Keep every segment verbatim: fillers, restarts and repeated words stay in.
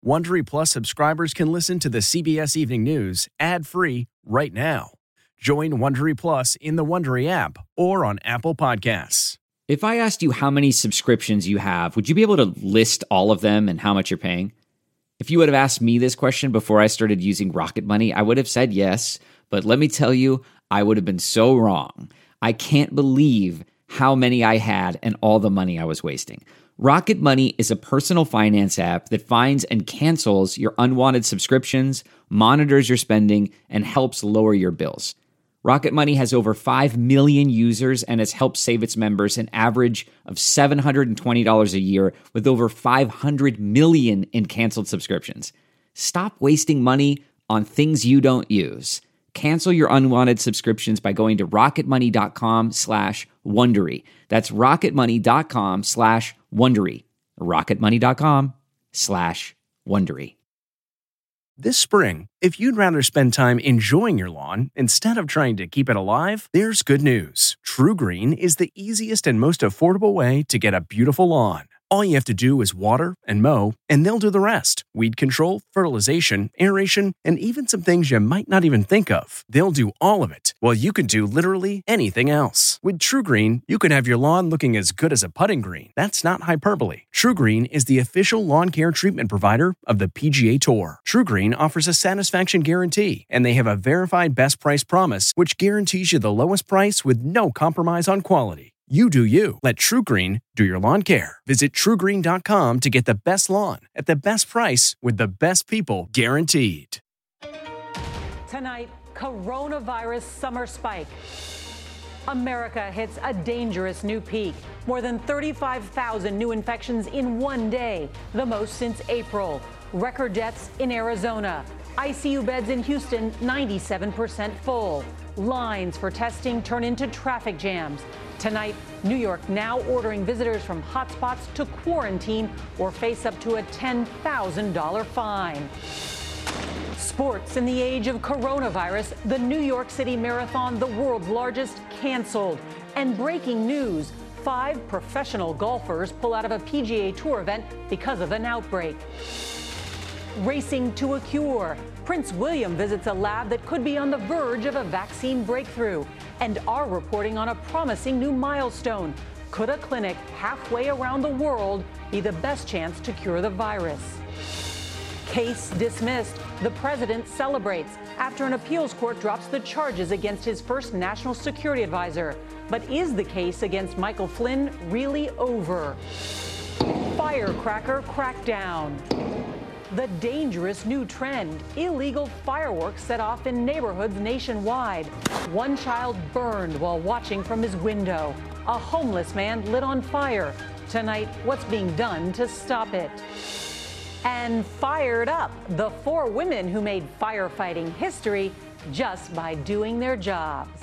Wondery Plus subscribers can listen to the C B S Evening News ad-free right now. Join Wondery Plus in the Wondery app or on Apple Podcasts. If I asked you how many subscriptions you have, would you be able to list all of them and how much you're paying? If you would have asked me this question before I started using Rocket Money, I would have said yes, but let me tell you, I would have been so wrong. I can't believe how many I had and all the money I was wasting. Rocket Money is a personal finance app that finds and cancels your unwanted subscriptions, monitors your spending, and helps lower your bills. Rocket Money has over five million users and has helped save its members an average of seven hundred twenty dollars a year with over five hundred million in canceled subscriptions. Stop wasting money on things you don't use. Cancel your unwanted subscriptions by going to rocketmoney.com slash Wondery. That's rocketmoney.com slash Wondery. rocketmoney.com slash Wondery. This spring, if you'd rather spend time enjoying your lawn instead of trying to keep it alive, there's good news. True Green is the easiest and most affordable way to get a beautiful lawn. All you have to do is water and mow, and they'll do the rest. Weed control, fertilization, aeration, and even some things you might not even think of. They'll do all of it, while you can do literally anything else. With True Green, you can have your lawn looking as good as a putting green. That's not hyperbole. True Green is the official lawn care treatment provider of the P G A Tour. True Green offers a satisfaction guarantee, and they have a verified best price promise, which guarantees you the lowest price with no compromise on quality. You do you. Let True Green do your lawn care. Visit true green dot com to get the best lawn at the best price with the best people guaranteed. Tonight, coronavirus summer spike. America hits a dangerous new peak. More than thirty-five thousand new infections in one day, the most since April. Record deaths in Arizona. I C U beds in Houston, ninety-seven percent full. Lines for testing turn into traffic jams. Tonight, New York now ordering visitors from hotspots to quarantine or face up to a ten thousand dollars fine. Sports in the age of coronavirus, the New York City Marathon, the world's largest, canceled. And breaking news, five professional golfers pull out of a P G A Tour event because of an outbreak. Racing to a cure. Prince William visits a lab that could be on the verge of a vaccine breakthrough. And are reporting on a promising new milestone. Could a clinic halfway around the world be the best chance to cure the virus? Case dismissed. The president celebrates after an appeals court drops the charges against his first national security advisor. But is the case against Michael Flynn really over? Firecracker crackdown. The dangerous new trend, illegal fireworks set off in neighborhoods nationwide. One child burned while watching from his window. A homeless man lit on fire. Tonight, what's being done to stop it? And fired up, the four women who made firefighting history just by doing their jobs.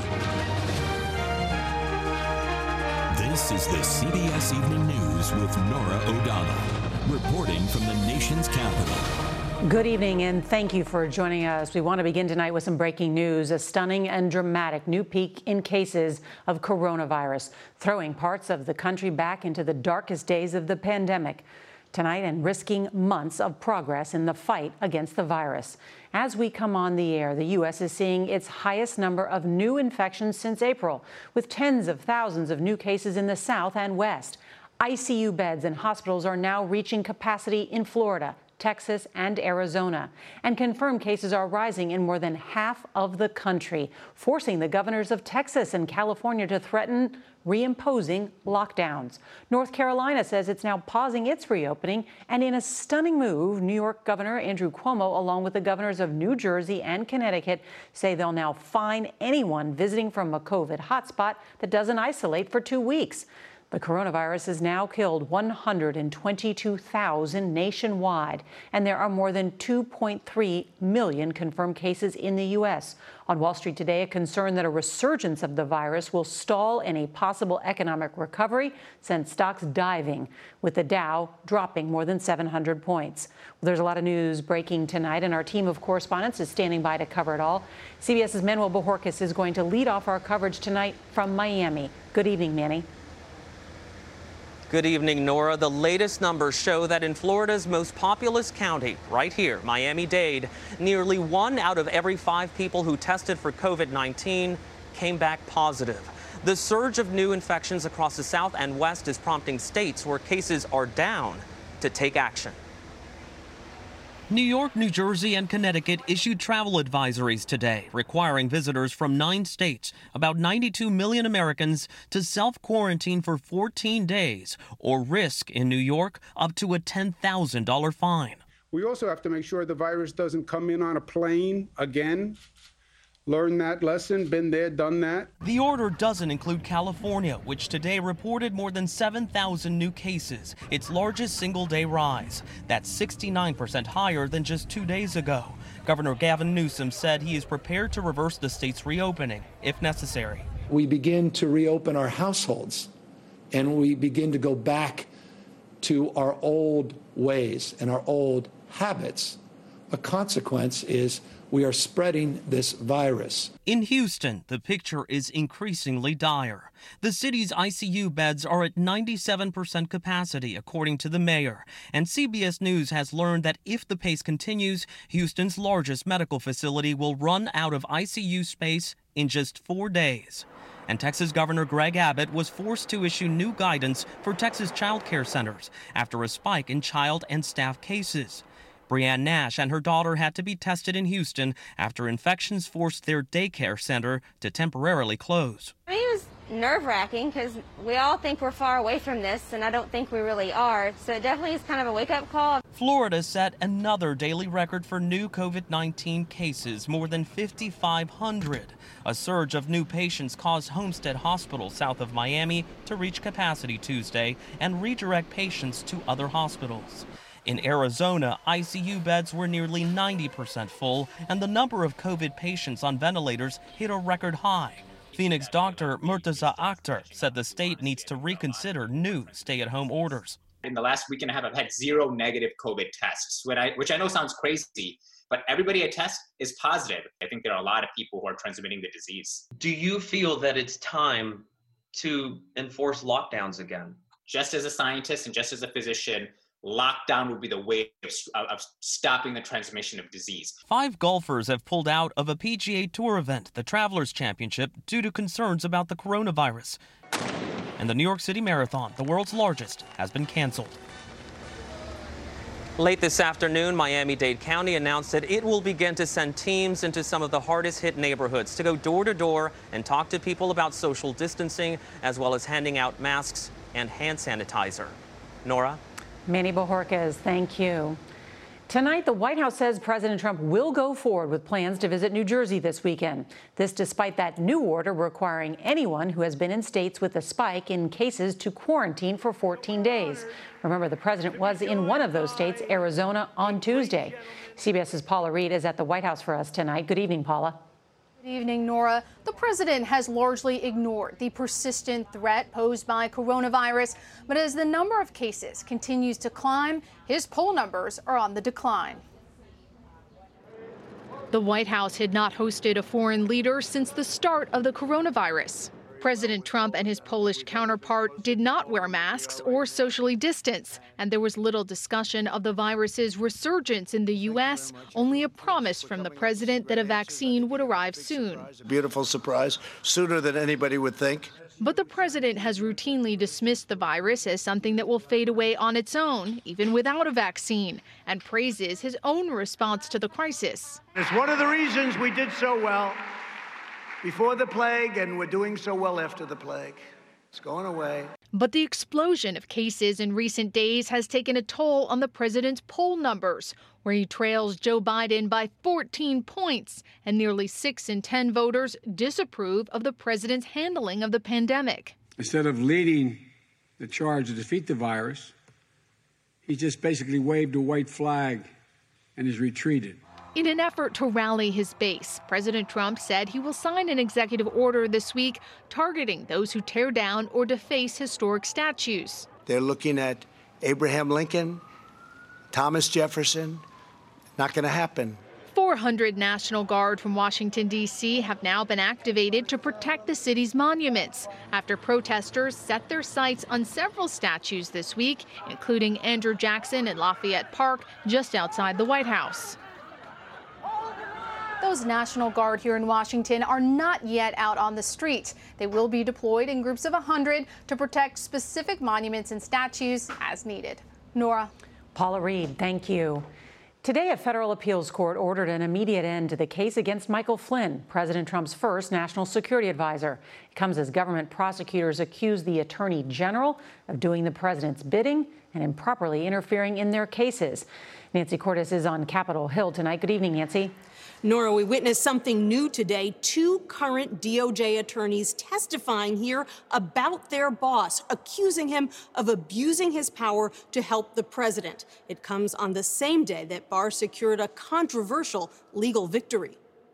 This is the C B S Evening News with Norah O'Donnell, reporting from the nation's capital. Good evening, and thank you for joining us. We want to begin tonight with some breaking news. A stunning and dramatic new peak in cases of coronavirus, throwing parts of the country back into the darkest days of the pandemic tonight and risking months of progress in the fight against the virus. As we come on the air, the U S is seeing its highest number of new infections since April, with tens of thousands of new cases in the South and West. I C U beds and hospitals are now reaching capacity in Florida, Texas, and Arizona. And confirmed cases are rising in more than half of the country, forcing the governors of Texas and California to threaten reimposing lockdowns. North Carolina says it's now pausing its reopening. And in a stunning move, New York Governor Andrew Cuomo, along with the governors of New Jersey and Connecticut, say they'll now fine anyone visiting from a COVID hotspot that doesn't isolate for two weeks. The coronavirus has now killed one hundred twenty-two thousand nationwide, and there are more than two point three million confirmed cases in the U S. On Wall Street today, a concern that a resurgence of the virus will stall any possible economic recovery sent stocks diving, with the Dow dropping more than seven hundred points. Well, there's a lot of news breaking tonight, and our team of correspondents is standing by to cover it all. CBS's Manuel Bojorquez is going to lead off our coverage tonight from Miami. Good evening, Manny. Good evening, Nora. The latest numbers show that in Florida's most populous county, right here, Miami-Dade, nearly one out of every five people who tested for COVID nineteen came back positive. The surge of new infections across the South and West is prompting states where cases are down to take action. New York, New Jersey, and Connecticut issued travel advisories today, requiring visitors from nine states, about ninety-two million Americans, to self-quarantine for fourteen days or risk, in New York, up to a ten thousand dollars fine. We also have to make sure the virus doesn't come in on a plane again. Learn that lesson, been there, done that. The order doesn't include California, which today reported more than seven thousand new cases, its largest single-day rise. That's sixty-nine percent higher than just two days ago. Governor Gavin Newsom said he is prepared to reverse the state's reopening, if necessary. We begin to reopen our households, and we begin to go back to our old ways and our old habits. A consequence is we are spreading this virus. In Houston, the picture is increasingly dire. The city's I C U beds are at ninety-seven percent capacity, according to the mayor. And C B S News has learned that if the pace continues, Houston's largest medical facility will run out of I C U space in just four days. And Texas Governor Greg Abbott was forced to issue new guidance for Texas child care centers after a spike in child and staff cases. Brianne Nash and her daughter had to be tested in Houston after infections forced their daycare center to temporarily close. It was nerve-wracking because we all think we're far away from this, and I don't think we really are. So it definitely is kind of a wake-up call. Florida set another daily record for new COVID nineteen cases, more than fifty-five hundred. A surge of new patients caused Homestead Hospital south of Miami to reach capacity Tuesday and redirect patients to other hospitals. In Arizona, I C U beds were nearly ninety percent full, and the number of COVID patients on ventilators hit a record high. Phoenix doctor Murtaza Akhtar said the state needs to reconsider new stay-at-home orders. In the last week and a half, I've had zero negative COVID tests, which I, which I know sounds crazy, but everybody I test is positive. I think there are a lot of people who are transmitting the disease. Do you feel that it's time to enforce lockdowns again? Just as a scientist and just as a physician, lockdown would be the way of, of stopping the transmission of disease. Five golfers have pulled out of a P G A Tour event, the Travelers Championship, due to concerns about the coronavirus. And the New York City Marathon, the world's largest, has been canceled. Late this afternoon, Miami-Dade County announced that it will begin to send teams into some of the hardest hit neighborhoods to go door to door and talk to people about social distancing, as well as handing out masks and hand sanitizer. Nora? Manny Bojorquez, thank you. Tonight, the White House says President Trump will go forward with plans to visit New Jersey this weekend. This despite that new order requiring anyone who has been in states with a spike in cases to quarantine for fourteen days. Remember, the president was in one of those states, Arizona, on Tuesday. CBS's Paula Reed is at the White House for us tonight. Good evening, Paula. Good evening, Nora. The president has largely ignored the persistent threat posed by coronavirus, but as the number of cases continues to climb, his poll numbers are on the decline. The White House had not hosted a foreign leader since the start of the coronavirus. President Trump and his Polish counterpart did not wear masks or socially distance, and there was little discussion of the virus's resurgence in the U S, only a promise from the president that a vaccine would arrive soon. A beautiful surprise, sooner than anybody would think. But the president has routinely dismissed the virus as something that will fade away on its own, even without a vaccine, and praises his own response to the crisis. It's one of the reasons we did so well before the plague, and we're doing so well after the plague. It's going away. But the explosion of cases in recent days has taken a toll on the president's poll numbers, where he trails Joe Biden by fourteen points, and nearly six in ten voters disapprove of the president's handling of the pandemic. Instead of leading the charge to defeat the virus, he just basically waved a white flag and has retreated. In an effort to rally his base, President Trump said he will sign an executive order this week targeting those who tear down or deface historic statues. They're looking at Abraham Lincoln, Thomas Jefferson. Not going to happen. four hundred National Guard from Washington, D C have now been activated to protect the city's monuments after protesters set their sights on several statues this week, including Andrew Jackson in Lafayette Park, just outside the White House. Those National Guard here in Washington are not yet out on the street. They will be deployed in groups of one hundred to protect specific monuments and statues as needed. Nora. Paula Reed, thank you. Today, a federal appeals court ordered an immediate end to the case against Michael Flynn, President Trump's first national security advisor. It comes as government prosecutors accuse the attorney general of doing the president's bidding and improperly interfering in their cases. Nancy Cordes is on Capitol Hill tonight. Good evening, Nancy. Nora, we witnessed something new today. Two current D O J attorneys testifying here about their boss, accusing him of abusing his power to help the president. It comes on the same day that Barr secured a controversial legal victory.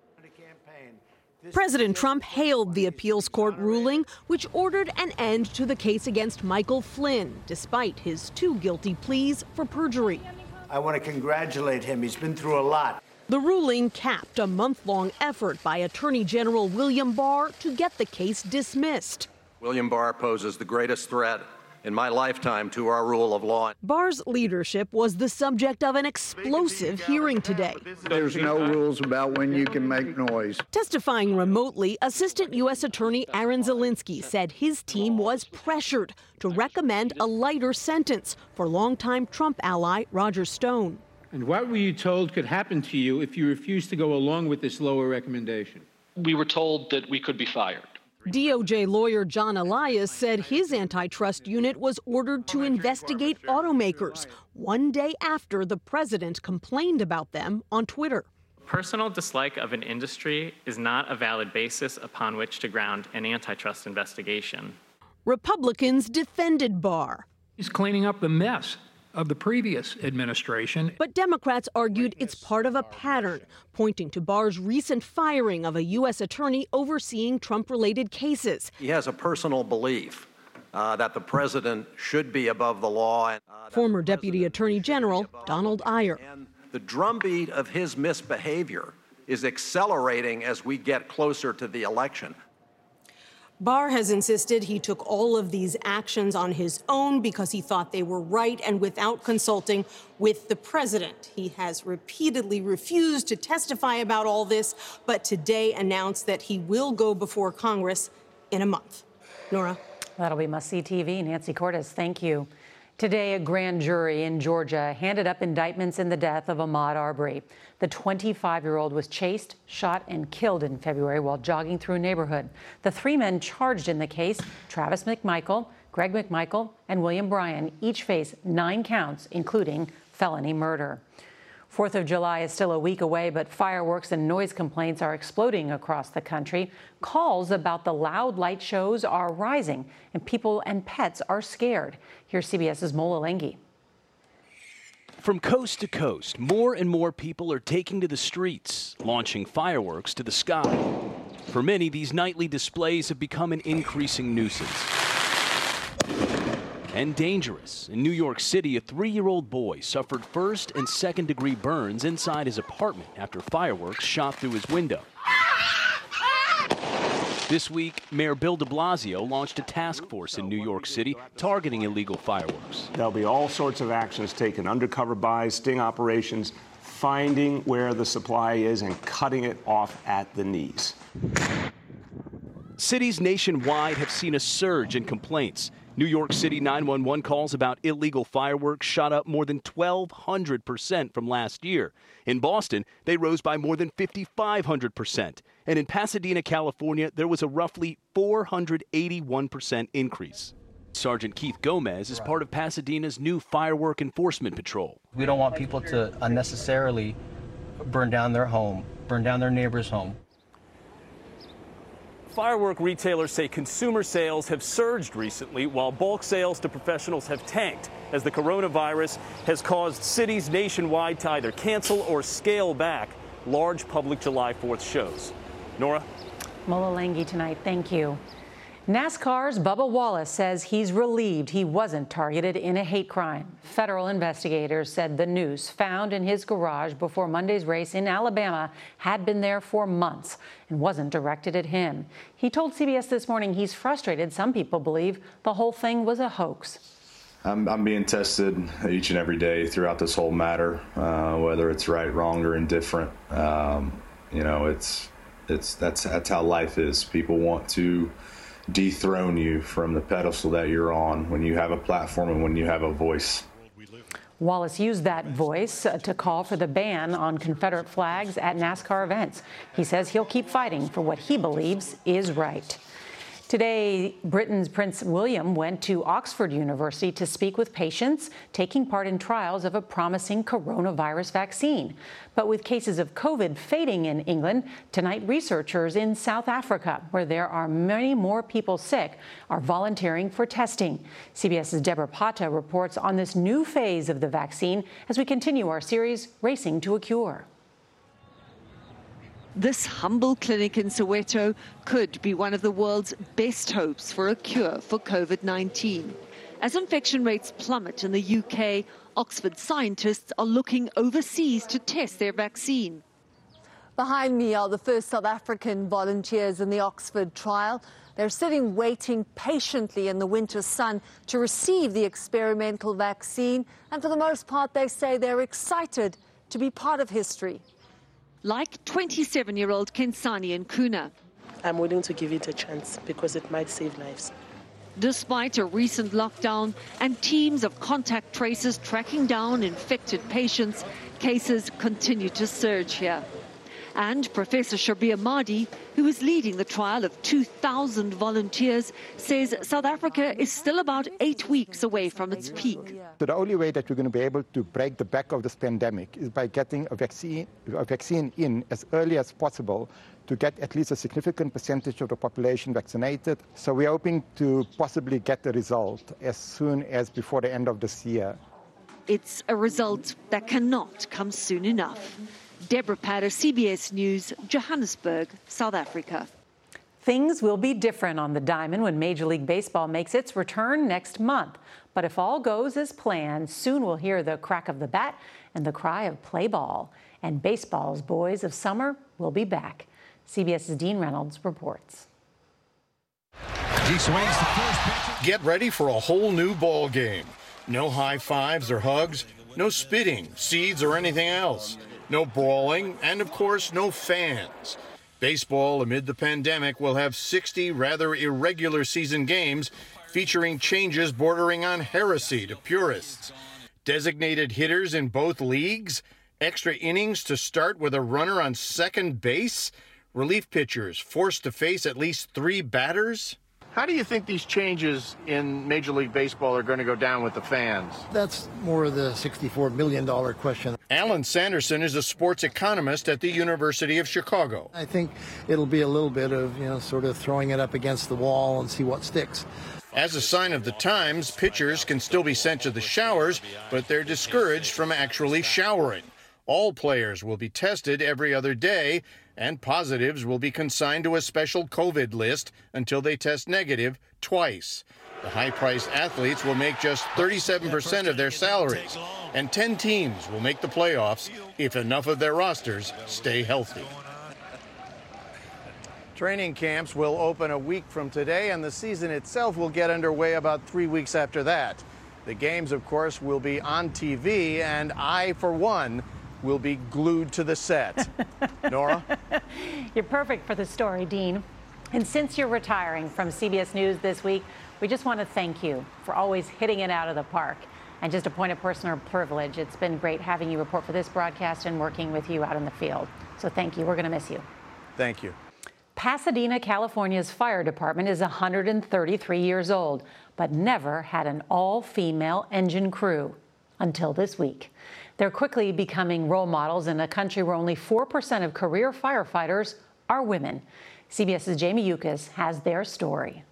President Trump hailed the appeals court ruling, which ordered an end to the case against Michael Flynn, despite his two guilty pleas for perjury. I want to congratulate him. He's been through a lot. The ruling capped a month-long effort by Attorney General William Barr to get the case dismissed. William Barr poses the greatest threat in my lifetime to our rule of law. Barr's leadership was the subject of an explosive hearing today. There's no rules about when you can make noise. Testifying remotely, Assistant U S Attorney Aaron Zelinsky said his team was pressured to recommend a lighter sentence for longtime Trump ally Roger Stone. And what were you told could happen to you if you refused to go along with this lower recommendation? We were told that we could be fired. D O J lawyer John Elias said his antitrust unit was ordered to investigate automakers one day after the president complained about them on Twitter. Personal dislike of an industry is not a valid basis upon which to ground an antitrust investigation. Republicans defended Barr. He's cleaning up the mess of the previous administration. But Democrats argued it's part of a pattern, pointing to Barr's recent firing of a U S attorney overseeing Trump-related cases. He has a personal belief uh, that the president should be above the law. And, uh, Former Deputy Attorney General Donald Iyer. And the drumbeat of his misbehavior is accelerating as we get closer to the election. Barr has insisted he took all of these actions on his own because he thought they were right and without consulting with the president. He has repeatedly refused to testify about all this, but today announced that he will go before Congress in a month. Nora. That'll be Must See T V. Nancy Cordes, thank you. Today, a grand jury in Georgia handed up indictments in the death of Ahmaud Arbery. The twenty-five-year-old was chased, shot, and killed in February while jogging through a neighborhood. The three men charged in the case, Travis McMichael, Greg McMichael, and William Bryan, each face nine counts, including felony murder. Fourth of July is still a week away, but fireworks and noise complaints are exploding across the country. Calls about the loud light shows are rising, and people and pets are scared. Here's CBS's Mola Lenghi. From coast to coast, more and more people are taking to the streets, launching fireworks to the sky. For many, these nightly displays have become an increasing nuisance and dangerous. In New York City, a three-year-old boy suffered first and second-degree burns inside his apartment after fireworks shot through his window. This week, Mayor Bill de Blasio launched a task force in New York City targeting illegal fireworks. There'll be all sorts of actions taken, undercover buys, sting operations, finding where the supply is and cutting it off at the knees. Cities nationwide have seen a surge in complaints. New York City nine one one calls about illegal fireworks shot up more than twelve hundred percent from last year. In Boston, they rose by more than fifty-five hundred percent. And in Pasadena, California, there was a roughly four hundred eighty-one percent increase. Sergeant Keith Gomez is part of Pasadena's new firework enforcement patrol. We don't want people to unnecessarily burn down their home, burn down their neighbor's home. Firework retailers say consumer sales have surged recently, while bulk sales to professionals have tanked as the coronavirus has caused cities nationwide to either cancel or scale back large public July fourth shows. Nora? Mola Lenghi tonight, thank you. NASCAR's Bubba Wallace says he's relieved he wasn't targeted in a hate crime. Federal investigators said the noose found in his garage before Monday's race in Alabama had been there for months and wasn't directed at him. He told C B S This Morning he's frustrated some people believe the whole thing was a hoax. I'm, I'm being tested each and every day throughout this whole matter, uh, whether it's right, wrong, or indifferent. Um, you know, it's it's that's that's how life is. People want to dethrone you from the pedestal that you're on when you have a platform and when you have a voice. Wallace used that voice to call for the ban on Confederate flags at NASCAR events. He says he'll keep fighting for what he believes is right. Today, Britain's Prince William went to Oxford University to speak with patients taking part in trials of a promising coronavirus vaccine. But with cases of COVID fading in England, tonight researchers in South Africa, where there are many more people sick, are volunteering for testing. CBS's Deborah Pata reports on this new phase of the vaccine as we continue our series, Racing to a Cure. This humble clinic in Soweto could be one of the world's best hopes for a cure for COVID nineteen. As infection rates plummet in the U K, Oxford scientists are looking overseas to test their vaccine. Behind me are the first South African volunteers in the Oxford trial. They're sitting waiting patiently in the winter sun to receive the experimental vaccine. And for the most part, they say they're excited to be part of history. Like twenty-seven-year-old Kensani Nkuna. I'm willing to give it a chance because it might save lives. Despite a recent lockdown and teams of contact tracers tracking down infected patients, cases continue to surge here. And Professor Shabir Mahdi, who is leading the trial of two thousand volunteers, says South Africa is still about eight weeks away from its peak. So the only way that we're going to be able to break the back of this pandemic is by getting a vaccine, a vaccine in as early as possible to get at least a significant percentage of the population vaccinated. So we're hoping to possibly get the result as soon as before the end of this year. It's a result that cannot come soon enough. Deborah Patter, C B S News, Johannesburg, South Africa. Things will be different on the diamond when Major League Baseball makes its return next month. But if all goes as planned, soon we'll hear the crack of the bat and the cry of play ball. And baseball's boys of summer will be back. CBS's Dean Reynolds reports. He swings the first pitch. Get ready for a whole new ball game. No high fives or hugs, no spitting, seeds, or anything else. No brawling, and of course, no fans. Baseball, amid the pandemic, will have sixty rather irregular season games featuring changes bordering on heresy to purists. Designated hitters in both leagues, extra innings to start with a runner on second base, relief pitchers forced to face at least three batters. How do you think these changes in Major League Baseball are going to go down with the fans? That's more of the sixty-four million dollars question. Alan Sanderson is a sports economist at the University of Chicago. I think it'll be a little bit of, you know, sort of throwing it up against the wall and see what sticks. As a sign of the times, pitchers can still be sent to the showers, but they're discouraged from actually showering. All players will be tested every other day, and positives will be consigned to a special COVID list until they test negative twice. The high-priced athletes will make just thirty-seven percent of their salaries, and ten teams will make the playoffs if enough of their rosters stay healthy. Training camps will open a week from today, and the season itself will get underway about three weeks after that. The games, of course, will be on T V, and I, for one, will be glued to the set. Nora? You're perfect for the story, Dean. And since you're retiring from C B S News this week, we just want to thank you for always hitting it out of the park. And just a point of personal privilege, it's been great having you report for this broadcast and working with you out in the field. So thank you. We're going to miss you. Thank you. Pasadena, California's fire department is one hundred thirty-three years old, but never had an all-female engine crew until this week. They're quickly becoming role models in a country where only four percent of career firefighters are women. CBS's Jamie Yukas has their story.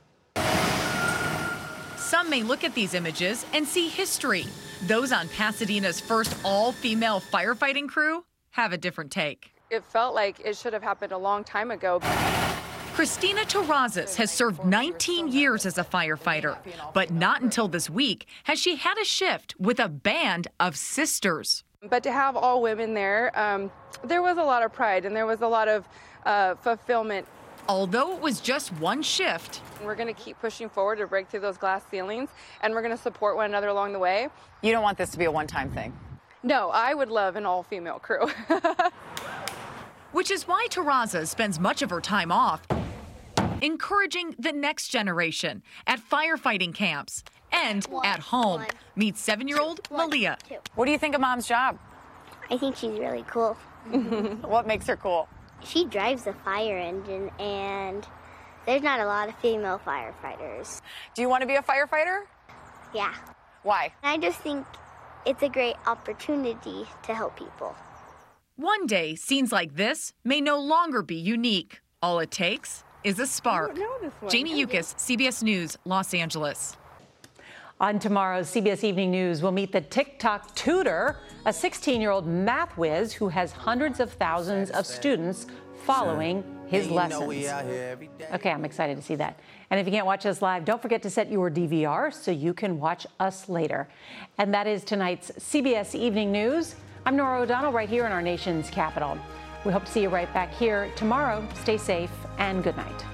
Some may look at these images and see history. Those on Pasadena's first all-female firefighting crew have a different take. It felt like it should have happened a long time ago. Christina Terrazas has served nineteen years as a firefighter, but not until this week has she had a shift with a band of sisters. But to have all women there, um, there was a lot of pride and there was a lot of uh, fulfillment. Although it was just one shift, we're going to keep pushing forward to break through those glass ceilings, and we're going to support one another along the way. You don't want this to be a one-time thing? No, I would love an all-female crew. Which is why Terrazas spends much of her time off encouraging the next generation at firefighting camps and one, at home. One, Meet seven-year-old Malia. Two. What do you think of Mom's job? I think she's really cool. What makes her cool? She drives a fire engine, and there's not a lot of female firefighters. Do you want to be a firefighter? Yeah. Why? I just think it's a great opportunity to help people. One day, scenes like this may no longer be unique. All it takes is a spark. Jamie Yukas, C B S News, Los Angeles. On tomorrow's C B S Evening News, we'll meet the TikTok tutor, a sixteen-year-old math whiz who has hundreds of thousands of students following his lessons. Okay, I'm excited to see that. And if you can't watch us live, don't forget to set your D V R so you can watch us later. And that is tonight's C B S Evening News. I'm Norah O'Donnell right here in our nation's capital. We hope to see you right back here tomorrow. Stay safe and good night.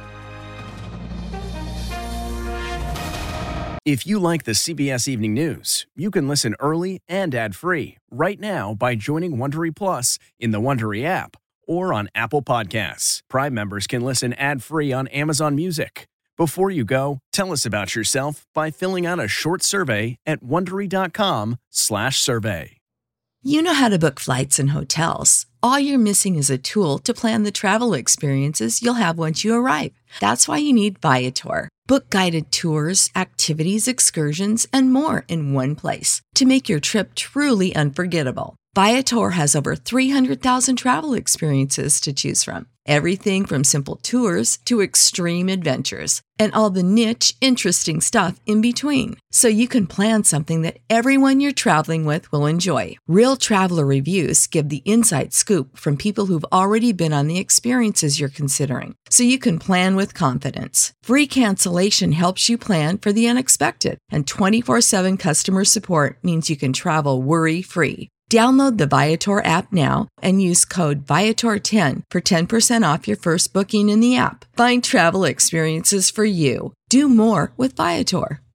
If you like the C B S Evening News, you can listen early and ad-free right now by joining Wondery Plus in the Wondery app or on Apple Podcasts. Prime members can listen ad-free on Amazon Music. Before you go, tell us about yourself by filling out a short survey at Wondery.com slash survey. You know how to book flights and hotels. All you're missing is a tool to plan the travel experiences you'll have once you arrive. That's why you need Viator. Book guided tours, activities, excursions, and more in one place to make your trip truly unforgettable. Viator has over three hundred thousand travel experiences to choose from. Everything from simple tours to extreme adventures and all the niche, interesting stuff in between. So you can plan something that everyone you're traveling with will enjoy. Real traveler reviews give the inside scoop from people who've already been on the experiences you're considering. So you can plan with confidence. Free cancellation helps you plan for the unexpected. And twenty-four seven customer support means you can travel worry-free. Download the Viator app now and use code Viator ten for ten percent off your first booking in the app. Find travel experiences for you. Do more with Viator.